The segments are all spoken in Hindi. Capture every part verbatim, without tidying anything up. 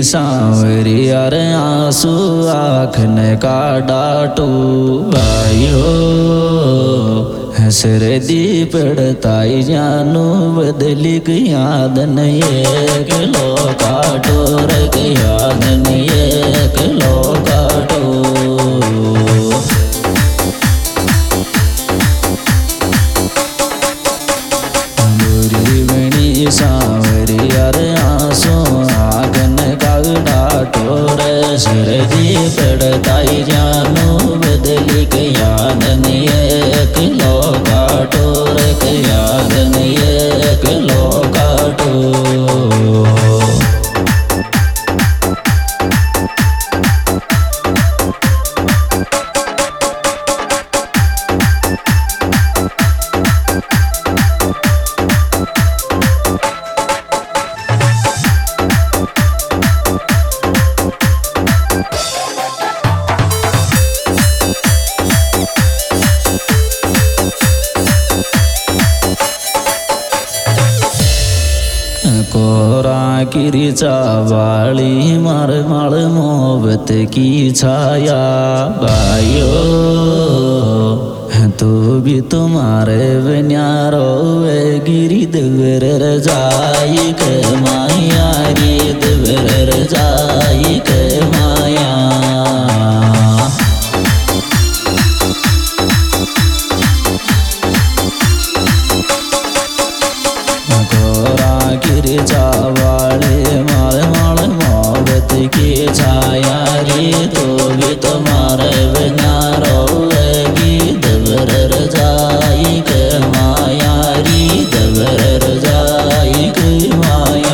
सांवरी अरे आंसू आँख ने का डाटू भाइयो हसर दी पड़ताई जानू बदली की याद नहीं एक लो काटो रे याद नहीं एक लो काटो बुरी बनी सांवरी अरे आंसू आँख ने का डाटो रे सर दी पड़ताई जानू बदली की याद नहीं एक लो काटो रे याद नहीं एक लो काटो कोरा किरीचा वाली मार माल मोहब्बत की छाया भाइयो तू भी तुम्हारे बन्यारो वे गिरी देवर जाई के माया रे देवर जाई के माया गिरजा वाले माल माल मोहब्बत की छाया रे तो भी तुम्हारे बिना रोएगी दबर जाई के माया रे दबर जाई के माया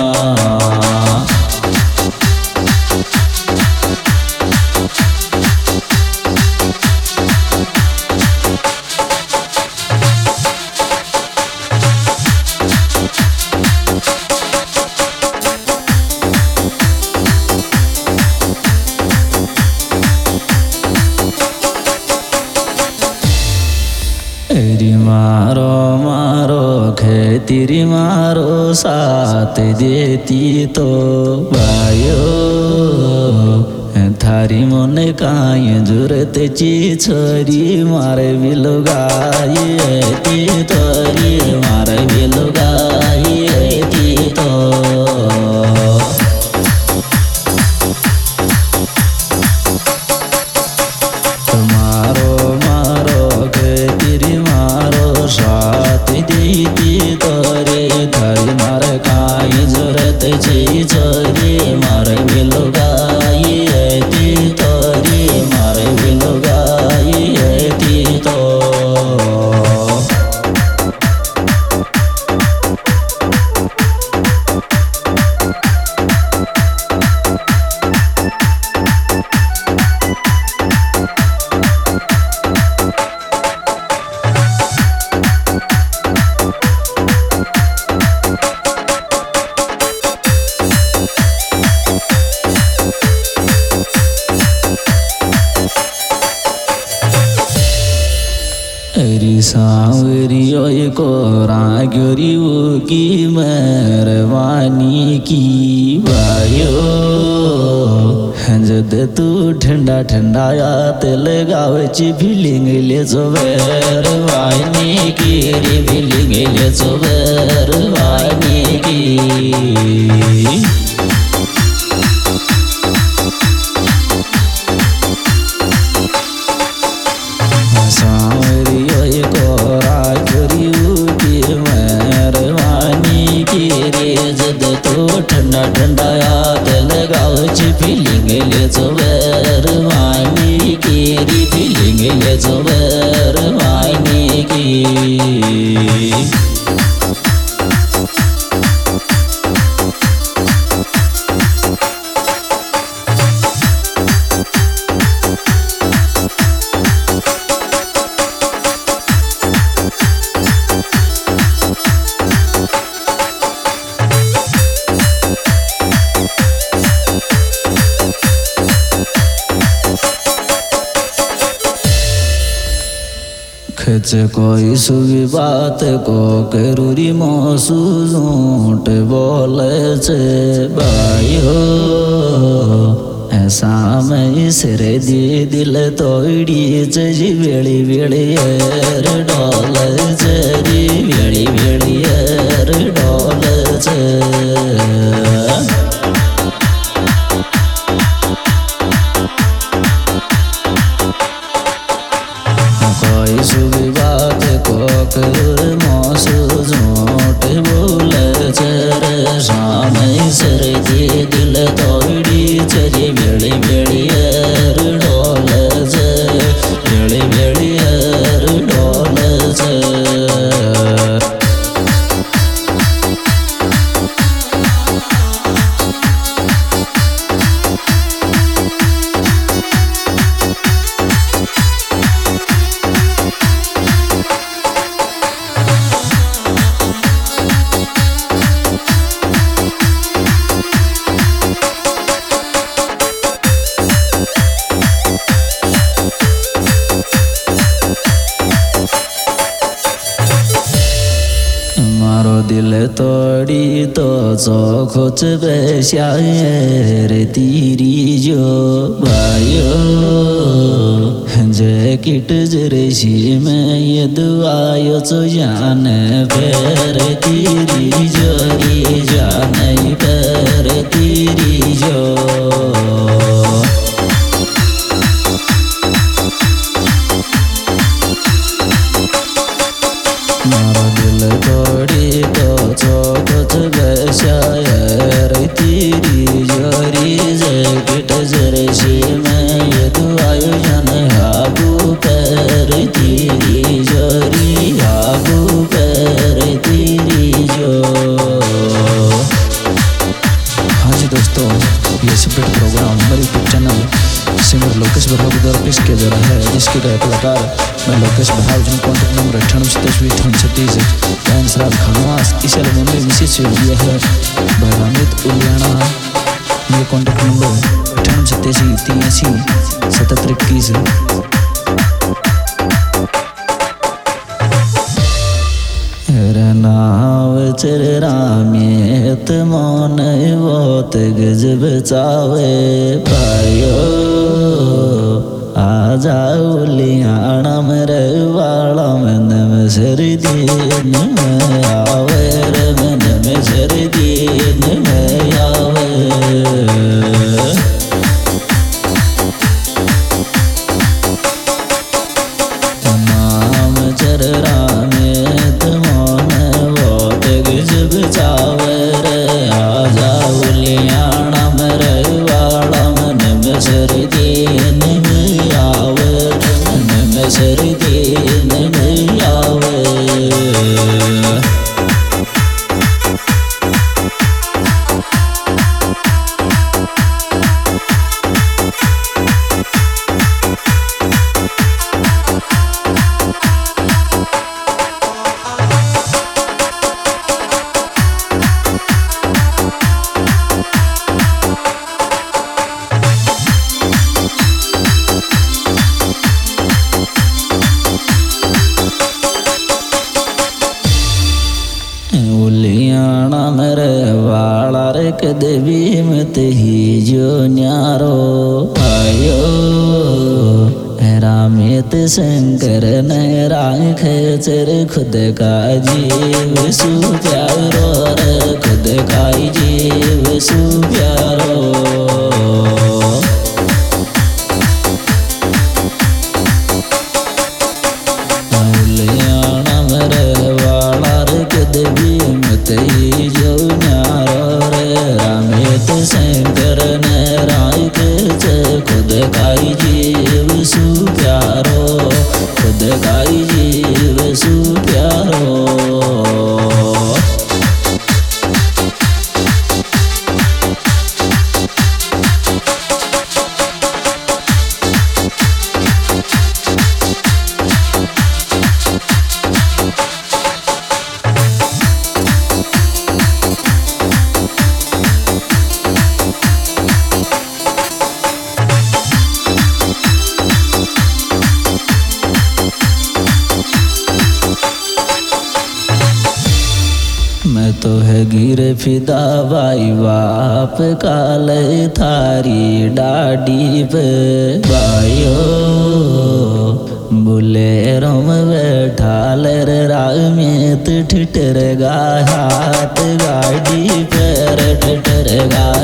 तेरी मारो मारो खेतीरी मारो साथ देती तो भाइयो थारी मन काई जरूरत ची छोरी मारे बिलुगाई ती तोरी मारे बिलुगाई ती तो दीदी तोरे घर मार काई जरूरत छी छोरी मार बिलुगाई ती तोरी मार बिलुगाई ती तो अरे सांवरियो को राग्योरियो की मेहरबानी की भाइयो जद तू ठंडा ठंडा या तेल गावची फीलिंग ले जोबर वानी की रे फीलिंग ले जोबर वानी की सांवरियो को राग्योरियो की मेहरबानी की रे जद तू ठंडा ठंडा या तेल गावची फीलिंग ले जोबर वानी की रे फीलिंग ले जोबर वानी की कच कोई सुवी बात को करूरी मोसू झूठ बोले छे भाइयो ऐसा मैं सिर दी दिल तोड़ी जी वेली वेली यार डोल जी वेली वेली यार डोल कोई सुबह बात को कर मोसू झूठ बोले चर शाम सर दी दिल तोड़ी चरी बेड़ी बेड़ी यार डोल बेड़ी बेड़ी यार डोल दिल तोड़ी तो चौखोच बेशायर तीरी जो भाइयो जैकेट जरेसी में ये दुआयो चो जान पैर तीरी जोरी जान पैर तीरी जो दिल तोड़ी तो चौकच बेशायर तीरी जोरी जैकेट जरेसी में ये दुआयो जन हाबू पैर तीरी जोरी हाबू पैर तीरी जो। हाँ जी दोस्तों, ये सेपरेट प्रोग्राम हमारे YouTube channel singer Lokesh Bahav के द्वारा पेश किया जा रहा है, जिसके गायक कलाकार मैं लोकेश बहाव, जिन कॉन्टैक्ट नंबर अट्ठानवे सतासी अठावन छत्तीस पैन शराब खानवास इस एल्बम में विशेष सहयोग दिया है बहरामित उलियाना। मेरे कॉन्टैक्ट नंबर अट्ठानवे सतासी तिरासी सतहत्तर इक्कीस। नाव चरामेत मौन बहुत गजब चावे भाइयो आ जाओ लियाना मेरे वाला मन में सर्दी में आवे रे मन में सर्दी में आवे। नाम चरामेत मौन बहुत गजब चावे रे आ जाओ लियाना मेरे वाला मन में सर्दी में आवे मन में सर्दी में आवे। उलियाना मेरे वाला रे कदवी मत ही जो न्यारो आयो रामेत शंकर ने राख चर खुद का जीव सु प्यारो रे खुद का जीव सु प्यारो। उलियाना मेरे वाला रे कदवी मत ही जो न्यारो रे रामेत शंकर ने राख चर खुद का जीव सु प्यारो खुद का जीव सु प्यारो। वीर फिदा भाई बाप काल थारी डाडी पे भाइयो बुलेरो में बैठा लर राग में तो ठिठर गा हाथ गाड़ी पर ठिठर गा